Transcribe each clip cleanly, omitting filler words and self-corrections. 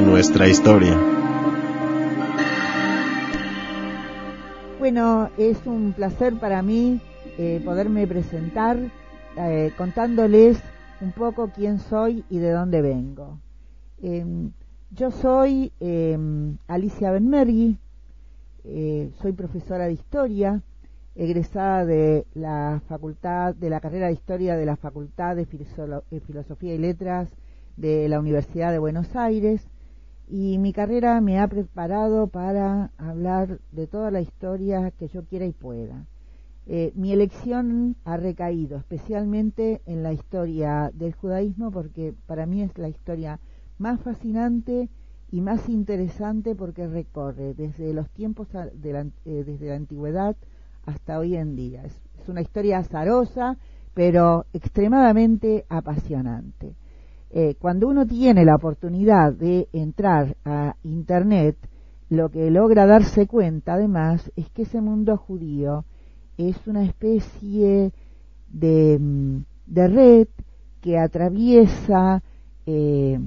nuestra historia. Bueno, es un placer para mí poderme presentar contándoles un poco quién soy y de dónde vengo. Yo soy Alicia Benmergui, soy profesora de historia, egresada de la carrera de historia de la Facultad de Filosofía y Letras de la Universidad de Buenos Aires, y mi carrera me ha preparado para hablar de toda la historia que yo quiera y pueda. Mi elección ha recaído especialmente en la historia del judaísmo, porque para mí es la historia más fascinante y más interesante, porque recorre desde los tiempos desde la antigüedad hasta hoy en día. Es una historia azarosa, pero extremadamente apasionante. Cuando uno tiene la oportunidad de entrar a Internet, lo que logra darse cuenta además es que ese mundo judío es una especie de red que atraviesa el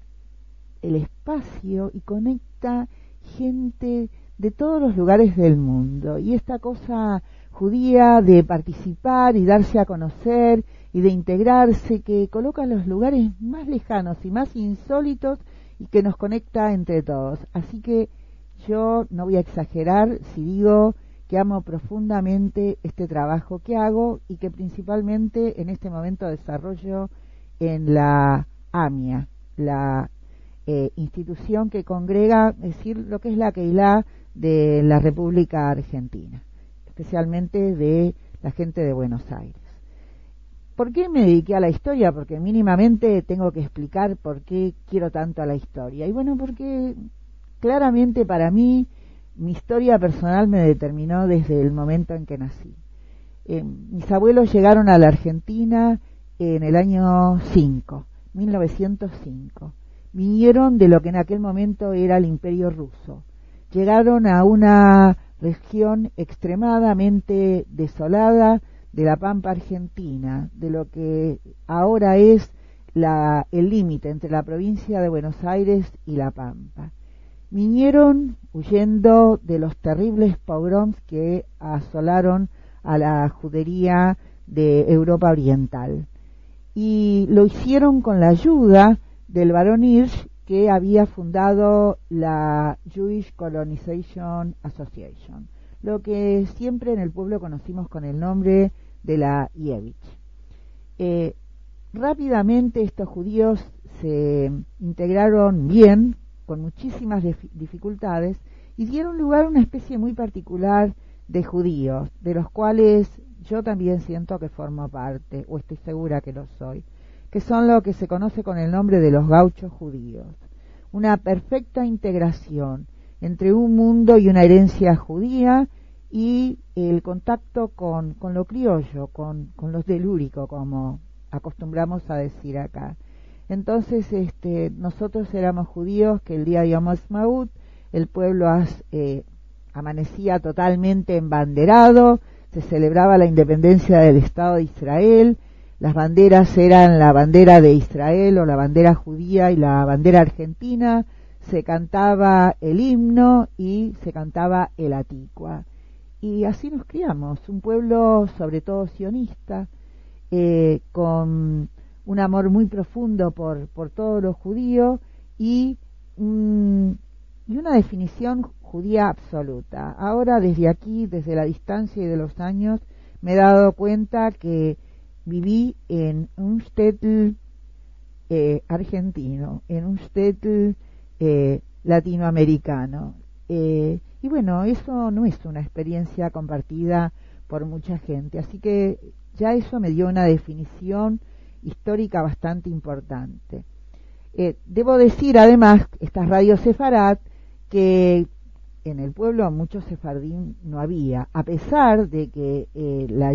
espacio y conecta gente de todos los lugares del mundo. Y esta cosa judía de participar y darse a conocer y de integrarse, que coloca los lugares más lejanos y más insólitos y que nos conecta entre todos. Así que yo no voy a exagerar si digo que amo profundamente este trabajo que hago y que principalmente en este momento desarrollo en la AMIA, la institución que congrega, es decir, lo que es la Keilah de la República Argentina, especialmente de la gente de Buenos Aires. ¿Por qué me dediqué a la historia? Porque mínimamente tengo que explicar por qué quiero tanto a la historia. Y bueno, porque claramente para mí mi historia personal me determinó desde el momento en que nací. Mis abuelos llegaron a la Argentina en el año 1905. Vinieron de lo que en aquel momento era el Imperio Ruso. Llegaron a una región extremadamente desolada de la Pampa Argentina, de lo que ahora es el límite entre la provincia de Buenos Aires y la Pampa. Vinieron huyendo de los terribles pogroms que asolaron a la judería de Europa Oriental, y lo hicieron con la ayuda del barón Hirsch, que había fundado la Jewish Colonization Association, lo que siempre en el pueblo conocimos con el nombre de la Yevich. Rápidamente estos judíos se integraron bien, con muchísimas dificultades, y dieron lugar a una especie muy particular de judíos, de los cuales yo también siento que formo parte, o estoy segura que lo soy, que son lo que se conoce con el nombre de los gauchos judíos. Una perfecta integración entre un mundo y una herencia judía y el contacto con lo criollo, con los telúrico, como acostumbramos a decir acá. Entonces, nosotros éramos judíos que el día de Yom Ha'atzmaut el pueblo amanecía totalmente embanderado, se celebraba la independencia del Estado de Israel, las banderas eran la bandera de Israel o la bandera judía y la bandera argentina, se cantaba el himno y se cantaba el Atikua. Y así nos criamos, un pueblo sobre todo sionista, con un amor muy profundo por todo lo judío y una definición judía absoluta. Ahora, desde aquí, desde la distancia y de los años, me he dado cuenta que viví en un shtetl argentino, en un shtetl latinoamericano. Y bueno, eso no es una experiencia compartida por mucha gente, así que ya eso me dio una definición histórica bastante importante. Debo decir además, estas radios sefarad, que en el pueblo muchos sefardín no había, a pesar de que la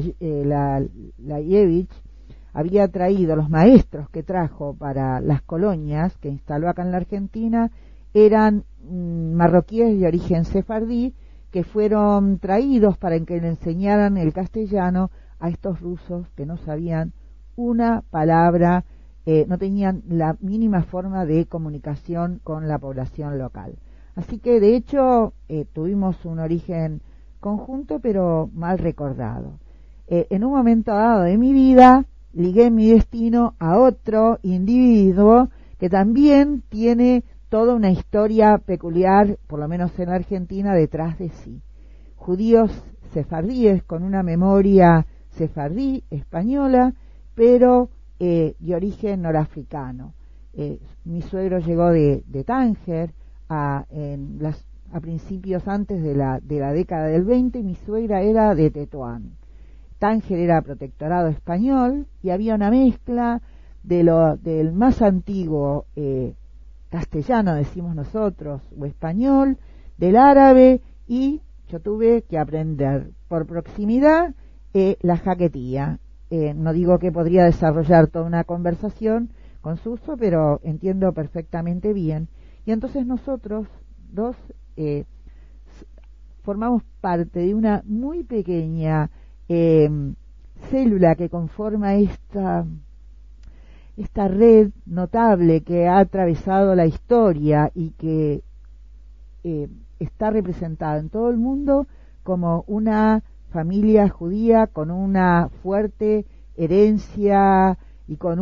Yevich había traído, los maestros que trajo para las colonias que instaló acá en la Argentina eran marroquíes de origen sefardí, que fueron traídos para que le enseñaran el castellano a estos rusos que no sabían una palabra no tenían la mínima forma de comunicación con la población local. Así que, de hecho, tuvimos un origen conjunto, pero mal recordado. En un momento dado de mi vida, ligué mi destino a otro individuo que también tiene toda una historia peculiar, por lo menos en la Argentina, detrás de sí. Judíos sefardíes con una memoria sefardí española, pero de origen norafricano. Mi suegro llegó de Tánger a principios antes de la década del 20, y mi suegra era de Tetuán. Tánger era protectorado español y había una mezcla del más antiguo castellano, decimos nosotros, o español, del árabe, y yo tuve que aprender por proximidad la jaquetía. No digo que podría desarrollar toda una conversación con Suso, pero entiendo perfectamente bien. Y entonces nosotros dos formamos parte de una muy pequeña célula que conforma esta red notable que ha atravesado la historia y que está representada en todo el mundo como una familia judía con una fuerte herencia y con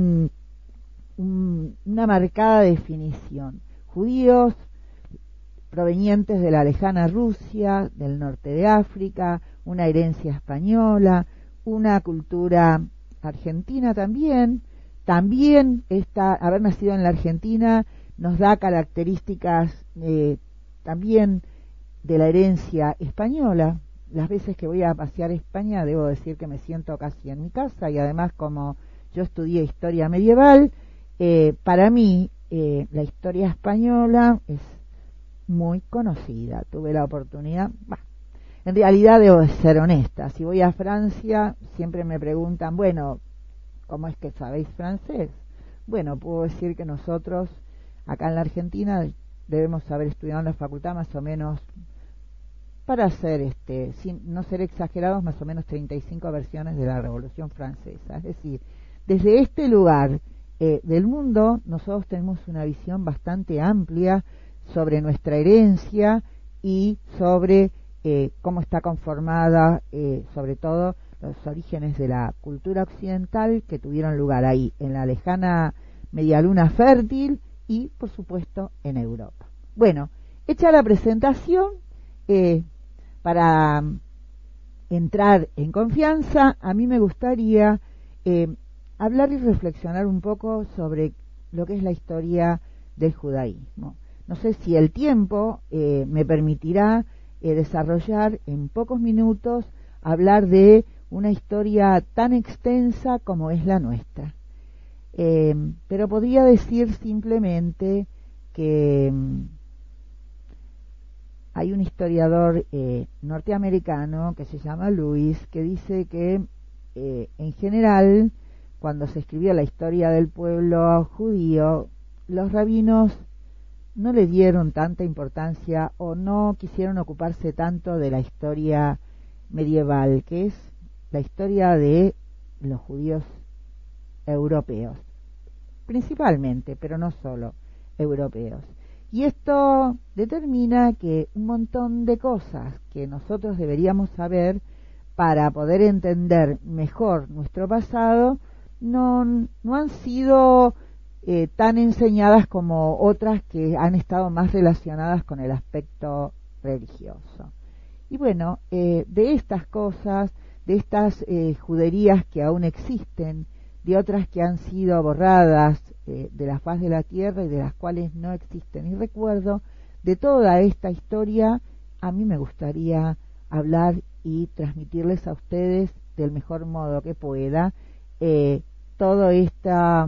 una marcada definición. Judíos provenientes de la lejana Rusia, del norte de África, una herencia española, una cultura argentina también. También haber nacido en la Argentina nos da características también de la herencia española. Las veces que voy a pasear España debo decir que me siento casi en mi casa, y además, como yo estudié historia medieval, para mí la historia española es muy conocida. Tuve la oportunidad, en realidad debo ser honesta, si voy a Francia siempre me preguntan, bueno, ¿cómo es que sabéis francés? Bueno, puedo decir que nosotros acá en la Argentina debemos haber estudiado en la facultad más o menos, para ser sin no ser exagerados, más o menos 35 versiones de la Revolución Francesa. Es decir, desde este lugar del mundo nosotros tenemos una visión bastante amplia sobre nuestra herencia y sobre cómo está conformada, sobre todo los orígenes de la cultura occidental que tuvieron lugar ahí, en la lejana medialuna fértil y, por supuesto, en Europa. Bueno, hecha la presentación, para entrar en confianza, a mí me gustaría hablar y reflexionar un poco sobre lo que es la historia del judaísmo. No sé si el tiempo me permitirá desarrollar en pocos minutos, hablar de una historia tan extensa como es la nuestra. Pero podría decir simplemente que hay un historiador norteamericano que se llama Lewis, que dice que en general, cuando se escribió la historia del pueblo judío, los rabinos no le dieron tanta importancia o no quisieron ocuparse tanto de la historia medieval, que es la historia de los judíos europeos, principalmente, pero no solo europeos. Y esto determina que un montón de cosas que nosotros deberíamos saber para poder entender mejor nuestro pasado no han sido tan enseñadas como otras que han estado más relacionadas con el aspecto religioso. Y bueno, de estas cosas, de estas juderías que aún existen, de otras que han sido borradas de la faz de la tierra y de las cuales no existen y recuerdo, de toda esta historia, a mí me gustaría hablar y transmitirles a ustedes del mejor modo que pueda todo este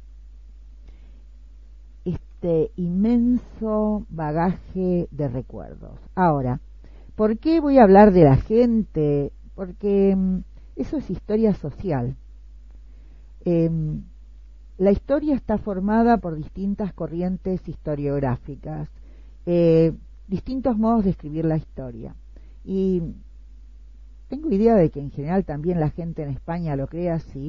inmenso bagaje de recuerdos. Ahora, ¿por qué voy a hablar de la gente? Porque eso es historia social. La historia está formada por distintas corrientes historiográficas, distintos modos de escribir la historia. Y tengo idea de que en general también la gente en España lo cree así.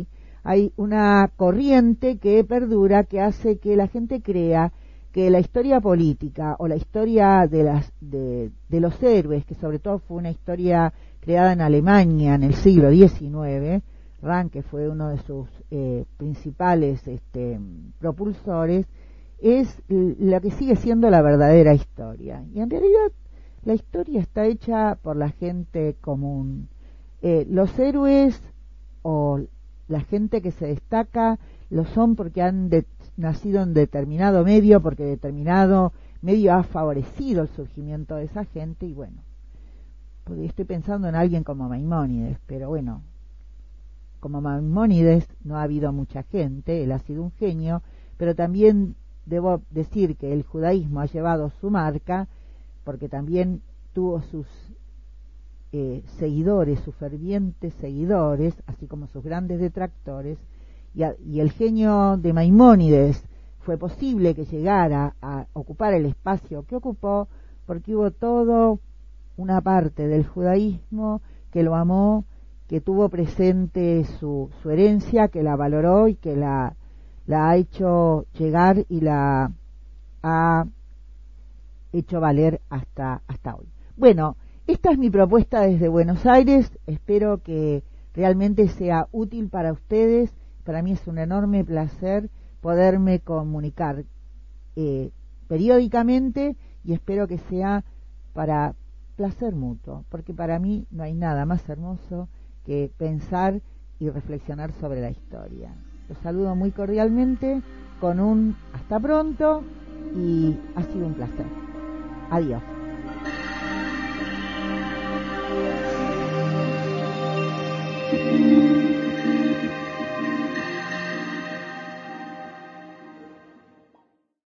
hay una corriente que perdura, que hace que la gente crea que la historia política o la historia de los héroes, que sobre todo fue una historia creada en Alemania en el siglo XIX, Ranke fue uno de sus principales propulsores, es la que sigue siendo la verdadera historia. Y en realidad la historia está hecha por la gente común. Los héroes o la gente que se destaca lo son porque han nacido en determinado medio, porque determinado medio ha favorecido el surgimiento de esa gente, y bueno, porque estoy pensando en alguien como Maimónides, pero bueno, como Maimónides no ha habido mucha gente, él ha sido un genio, pero también debo decir que el judaísmo ha llevado su marca, porque también tuvo sus seguidores, sus fervientes seguidores, así como sus grandes detractores, y el genio de Maimónides fue posible que llegara a ocupar el espacio que ocupó, porque hubo todo una parte del judaísmo que lo amó, que tuvo presente su herencia, que la valoró y que la ha hecho llegar y la ha hecho valer hasta hoy. Bueno, esta es mi propuesta desde Buenos Aires, espero que realmente sea útil para ustedes. Para mí es un enorme placer poderme comunicar periódicamente, y espero que sea para placer mutuo, porque para mí no hay nada más hermoso que pensar y reflexionar sobre la historia. Los saludo muy cordialmente con un hasta pronto, y ha sido un placer. Adiós.